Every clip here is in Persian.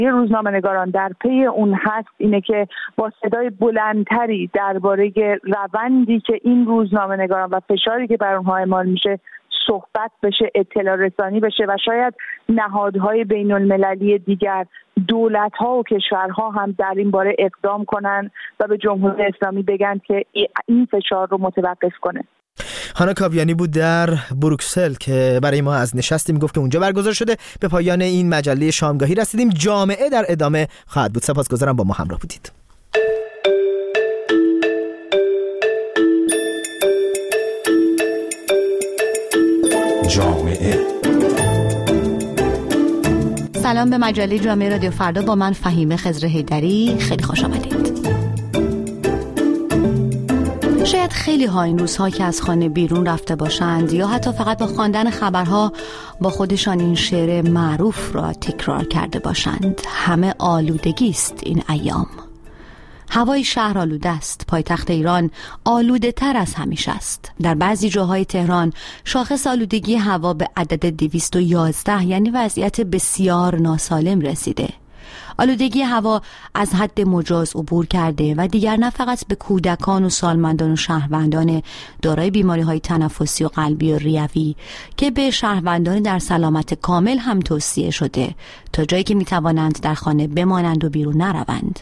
روزنامه‌نگاران در پی اون هست اینه که با صدای بلندتری درباره روندی که این روزنامه‌نگاران و فشاری که بر اونها اعمال میشه صحبت بشه، اطلاع رسانی بشه و شاید نهادهای بین المللی دیگر، دولت‌ها و کشورها هم در این باره اقدام کنن و به جمهوری اسلامی بگن که این فشار رو متوقف کنه. هانا کاویانی بود در بروکسل که برای ما از نشستی میگفت که اونجا برگزار شده. به پایان این مجله شامگاهی رسیدیم. جامعه در ادامه خواهد بود. سپاسگزارم با ما همراه بودید. جامعه. سلام به مجله جامعه رادیو فردا با من فهیمه خضر حیدری. خیلی خوش آمدید. شاید خیلی ها این روزها که از خانه بیرون رفته باشند یا حتی فقط با خواندن خبرها با خودشان این شعر معروف را تکرار کرده باشند: همه آلودگی است این ایام. هوای شهر آلوده است. پایتخت ایران آلوده تر از همیشه است. در بعضی جاهای تهران شاخص آلودگی هوا به عدد 211 یعنی وضعیت بسیار ناسالم رسیده. آلودگی هوا از حد مجاز عبور کرده و دیگر نه فقط به کودکان و سالمندان و شهروندان دارای بیماری‌های تنفسی و قلبی و ریوی که به شهروندان در سلامت کامل هم توصیه شده تا جایی که می‌توانند در خانه بمانند و بیرون نروند.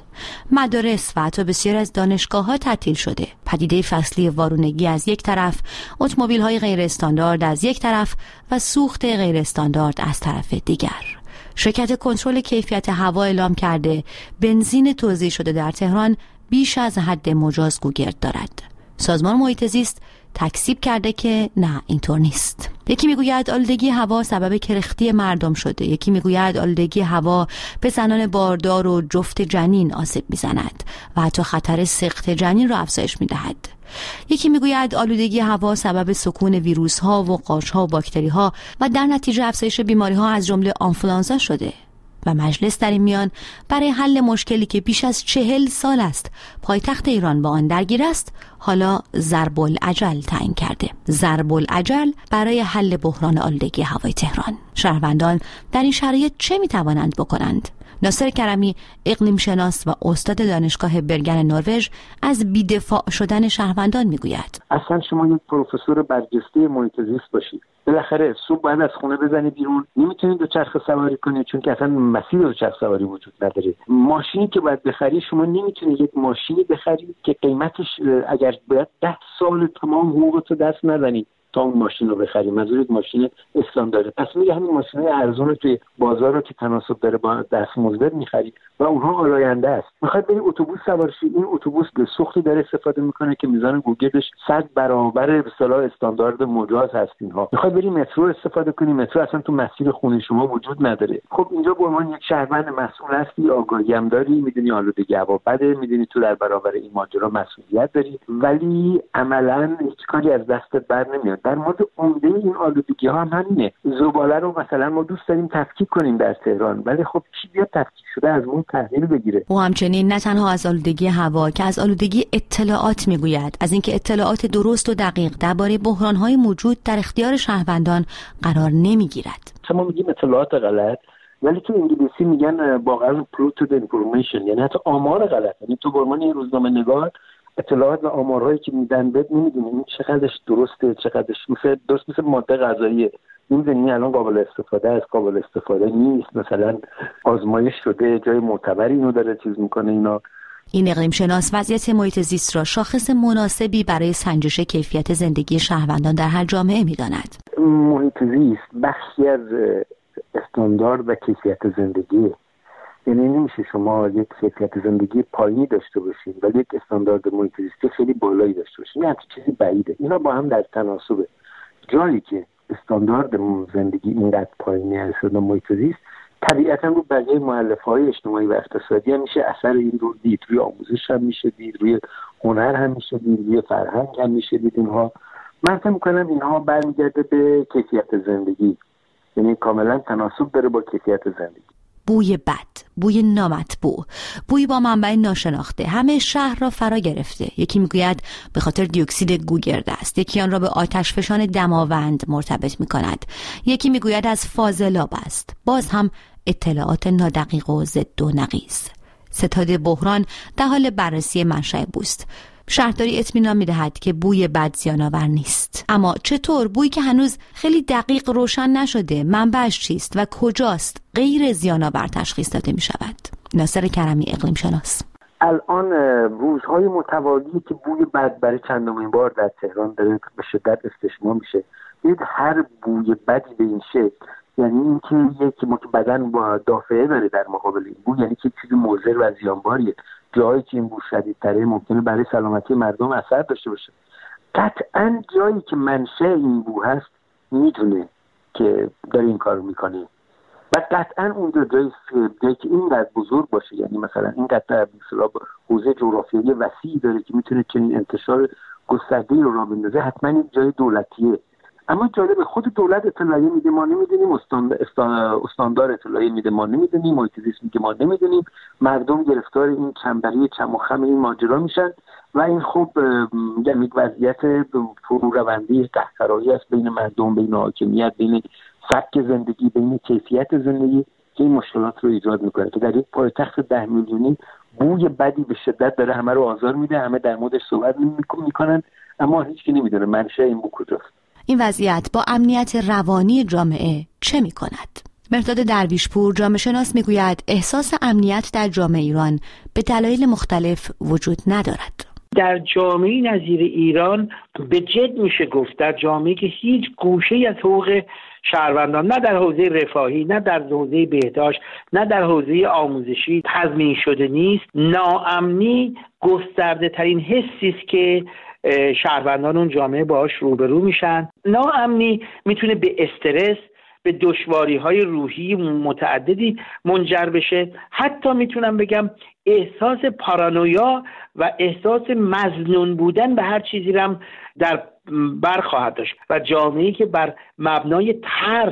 مدارس و حتی بسیار از دانشگاه‌ها تعطیل شده. پدیده فصلی وارونگی از یک طرف، اتومبیل‌های غیر استاندارد از یک طرف و سوخت غیر استاندارد از طرف دیگر. شرکت کنترل کیفیت هوا اعلام کرده بنزین توزیع شده در تهران بیش از حد مجاز گوگرد دارد. سازمان محیط زیست تکذیب کرده که نه، اینطور نیست. یکی میگوید آلودگی هوا سبب کرختی مردم شده، یکی میگوید آلودگی هوا به زنان باردار و جفت جنین آسیب میزند و حتی خطر سقط جنین را افزایش میدهد. یکی میگوید آلودگی هوا سبب سکون ویروس ها و قارچ ها و باکتری ها و در نتیجه افزایش بیماری ها از جمله آنفولانزا شده. و مجلس در این میان برای حل مشکلی که بیش از 40 سال است پایتخت ایران با آن درگیر است، حالا ضرب العجل تعیین کرده. ضرب العجل برای حل بحران آلودگی هوای تهران. شهروندان در این شرایط چه میتوانند بکنند؟ ناصر کرمی، اقلیم شناس و استاد دانشگاه برگن نروژ، از بی‌دفاع شدن شهروندان میگوید. اصلا شما یک پروفسور برجسته محیط زیست باشید، بالاخره صبح باید از خونه بزنید بیرون، نمیتونید دوچرخه سواری کنید چون که اصلا مسیر دوچرخه سواری وجود نداره. ماشینی که باید بخرید شما نمیتونید یک ماشینی بخرید که قیمتش اگر باید 10 سال تمام حقوقتو دست نزنید تا اون ماشین رو بخریم. منظور یک ماشین استاندارد. پس میگه همین ماشین ارزون رو توی بازار رو که تناسب داره با دستمزد میخرید و اونها آلاینده است. میخواد بری اتوبوس سوار شید، این اتوبوس به سوختی داره استفاده میکنه که میزان گوگردش 100 برابر به اصطلاح استاندارد مجاز هست. اینها میخواد بری مترو استفاده کنی، مترو اصلا تو مسیر خونه شما وجود نداره. خب اینجا به عنوان یک شهروند مسئول هستی، آگاهی هم داری، میدونی آلودگی هوا بده، میدونی تو در برابر این ماجرا مسئولیت داری، ولی عملاً هیچ کاری از دستت بر نمیاد. در مورد عمده این آلودگی ها هم همینه. زباله رو مثلا ما دوست داریم تفکیک کنیم در تهران، ولی خب کی بیاد تفکیک شده از اون تحلیل بگیره؟ و همچنین نه تنها از آلودگی هوا که از آلودگی اطلاعات میگوید، از اینکه اطلاعات درست و دقیق درباره بحران‌های موجود در اختیار شهروندان قرار نمیگیرد. شما میگیم اطلاعات غلط، ولی تو انگلیسی میگن واقعا polluted information، یعنی حتی آمار غلط. یعنی تو به عنوان روزنامه‌نگار اطلاعات و آمارهایی که میدن بهت نمیدونی چقدرش درسته، چقدرش مثل ماده غذاییه. نمیدونی الان قابل استفاده است، قابل استفاده نیست، مثلا آزمایش شده، جای معتبری اینو داره چیز میکنه. اینا این اقلیم شناس وضعیت محیط زیست را شاخص مناسبی برای سنجش کیفیت زندگی شهروندان در هر جامعه میداند. محیط زیست بخشی از استاندارد و کیفیت زندگی، یعنی نمیشه شما یک کیفیت زندگی پایینی داشته باشین ولی یک استاندارد محیط زیستی خیلی بالایی داشته باشین. این چیزی بعیده. اینا با هم در تناسبه. جایی که استاندارد زندگی اینقدر پایینی هست و محیط زیست، طبیعتا رو بقیه مؤلفه‌های اجتماعی و اقتصادی هم میشه اثر این رو دید. روی آموزش هم میشه دید، روی هنر هم میشه دید، روی فرهنگ هم میشه دید. اینها من فکر می‌کنم اینها برمیگرده به کیفیت زندگی، یعنی کاملا تناسب داره با کیفیت زندگی. بوی بد، بوی نامطبوع، بوی با منبع ناشناخته همه شهر را فرا گرفته. یکی میگوید به خاطر دیوکسید گوگرد است، یکی آن را به آتش فشان دماوند مرتبط میکند، یکی میگوید از فاضلاب است، باز هم اطلاعات نادقیق و ضد و نقیض. ستاد بحران در حال بررسی منشأ بوست. شهرداری اطمینان می‌دهد که بوی بد زیان‌آور نیست. اما چطور بویی که هنوز خیلی دقیق روشن نشده منبعش چیست و کجاست غیر زیان‌آور تشخیص داده می‌شود؟ ناصر کرمی، اقلیم شناس. الان روزهای متوالی که بوی بد برای چندمین بار در تهران داره به شدت استشمام میشه. ببینید هر بوی بدی به این شکل، یعنی اینکه یک ما که بدن با دافعه داره در مقابل این بو، یعنی که چیزی مضر و زیانباریه، جایی که این بو شدیدتره ممکنه برای سلامتی مردم اثر داشته باشه. قطعاً جایی که منشأ این بو هست میدونه که داره این کارو میکنه و قطعاً اونجا جایی که اینقدر بزرگ باشه، یعنی مثلا اینقدر مثلا حوزه جغرافیایی وسیعی داره که میتونه چنین انتشار گسترده‌ای رو راه بندازه، حتما این جای دولتیه. اما جالب خود دولت اطلاعیه میده ما نمیدونیم، استاندار اطلاعیه میده ما نمیدونیم، محیط زیست میگه ما نمیدونیم، مردم گرفتار این چنبری چم و خم این ماجرا میشن و این خب یک وضعیت فرو روندی قهقرایی است بین مردم، بین حاکمیت، بین سبک زندگی، بین کیفیت زندگی که این مشکلات رو ایجاد میکنه که در یک پایتخت 10 میلیونی بوی بدی به شدت داره همه رو آزار میده، همه در موردش صحبت میکنن اما هیچکی نمیدونه منشأ این بو کجاست. این وضعیت با امنیت روانی جامعه چه می کند؟ مهرداد درویشپور جامعه شناس می گوید احساس امنیت در جامعه ایران به دلایل مختلف وجود ندارد. در جامعه نظیر ایران به جد میشه گفت، در جامعه که هیچ گوشه‌ای از حقوق شهروندان، نه در حوزه رفاهی، نه در حوزه بهداشت، نه در حوزه آموزشی تضمین شده نیست، ناامنی گسترده ترین حسی است که شهروندان اون جامعه باهاش روبرو میشن. ناامنی میتونه به استرس، به دشواری‌های روحی متعددی منجر بشه. حتی میتونم بگم احساس پارانویا و احساس مظنون بودن به هر چیزی رو هم در بر خواهد داشت و جامعه‌ای که بر مبنای ترس،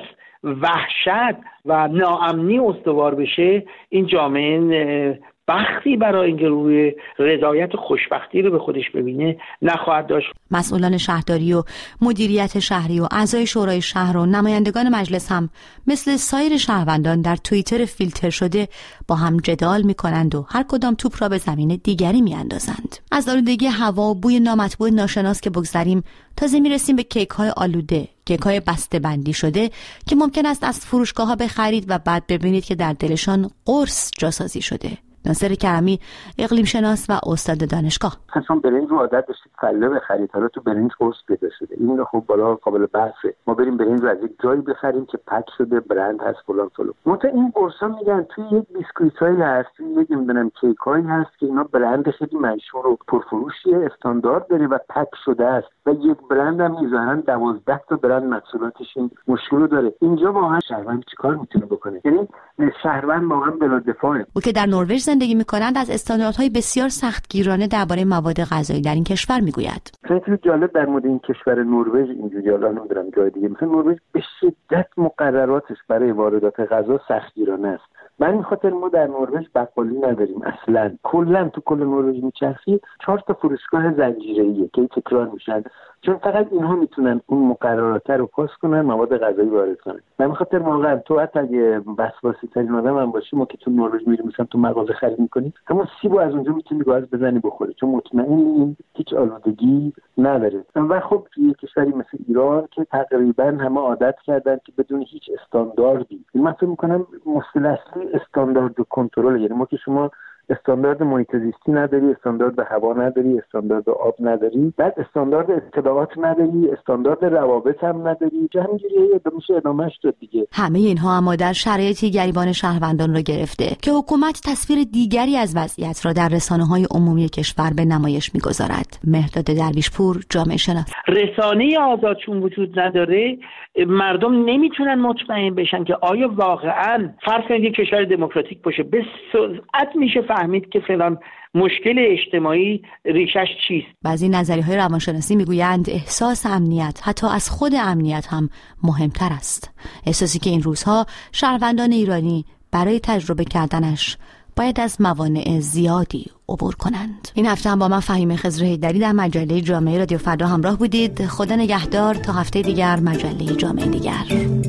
وحشت و ناامنی استوار بشه، این جامعه بختی برای اینکه روی رضایت و خوشبختی رو به خودش ببینه نخواهد داشت. مسئولان شهرداری و مدیریت شهری و اعضای شورای شهر و نمایندگان مجلس هم مثل سایر شهروندان در توییتر فیلتر شده با هم جدال می‌کنند و هر کدام توپ را به زمین دیگری می‌اندازند. از آلودگی هوا و بوی نامطبوع ناشناس که بگذریم، تازه می‌رسیم به کیک‌های آلوده، کیک‌های بسته‌بندی شده که ممکن است از فروشگاه‌ها بخرید و بعد ببینید که در دلشان قرص جاسازی شده. ناصر کرمی، اقلیم شناس و استاد دانشگاه. چون برنج رو عادت داشتید فله بخرید، حالا تو برنج قرص پیدا شده. این خب بالا قابل بحثه. ما بریم برنج رو از یک جایی بخریم که پک شده، برند هست فلان فلان. مثلا این قرصا میگن توی یک بیسکویتایی هست، توی یک نمیدونم کیکایی هست که اینا برند خیلی مشهور و پرفروشیه، استاندارد داره و پک شده است و یک برند هم میذارن 12 تا برند محصولاتش این مشکل رو داره. اینجا واقعا شهروند چیکار میتونه بکنه؟ یعنی شهروند واقعا بلا دفاعه. او که در نروژ زندگی می‌کنند از استانداردهای بسیار سختگیرانه درباره مواد غذایی در این کشور میگوید. خیلی جالب در مورد این کشور نروژ اینجوری، حالا نمیدونم جای دیگه، مثلا نروژ به شدت مقرراتش برای واردات غذا سختگیرانه است. من این خاطر ما در نروژ بقالی نداریم اصلا. کلا تو کل نروژ میچرخی 4 تا فروشگاه زنجیره‌ایه که تکرار میشن، چون فقط اینها میتونن اون مقررات رو پاس کنن، مواد غذایی وارد کنن. من خاطر واقعا تو حتی اگه وسواسی ترین آدم هم باشی، ما که تو نروژ میریم مثلا تو مغازه خرید میکنی، همون سیبو از اونجا میتونی گاز بزنی بخوری، چون مطمئن هیچ آلودگی نداره. و خب توی کشوری مثل ایران که تقریبا همه عادت کردن که بدون هیچ استانداردی، من فکر میکنم مشکل اصلی استاندارد و کنترل، یعنی ما که شما استاندارد محیط زیستی نداری، استاندارد هوا نداری، استاندارد آب نداری، بعد استاندارد اطلاعات نداری، استاندارد روابط هم نداری، که همینجوریه میشه ادامهش داد دیگه. همه اینها اما در شرایطی گریبان شهروندان را گرفته که حکومت تصویر دیگری از وضعیت را در رسانه‌های عمومی کشور به نمایش می‌گذارد. مهرداد درویشپور، جامعه شناس. رسانه آزاد چون وجود نداره، مردم نمیتونن مطمئن بشن که آیا واقعاً فرض کنید یک کشور دموکراتیک باشه به سرعت میشه فهمید که فلان مشکل اجتماعی ریشش چیست. بعضی نظریه‌های روانشناسی میگویند احساس امنیت حتی از خود امنیت هم مهمتر است. احساسی که این روزها شهروندان ایرانی برای تجربه کردنش باید از موانع زیادی عبور کنند. این هفته هم با من فهیمه خضر حیدری در مجله جامعه رادیو فردا همراه بودید. خدا نگهدار تا هفته دیگر، مجله جامعه دیگر.